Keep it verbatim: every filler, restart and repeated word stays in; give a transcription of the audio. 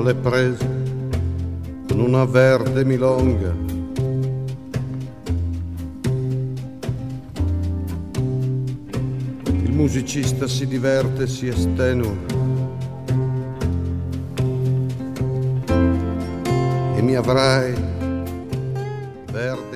le prese con una verde milonga. Il musicista si diverte, si estenua e mi avrai verde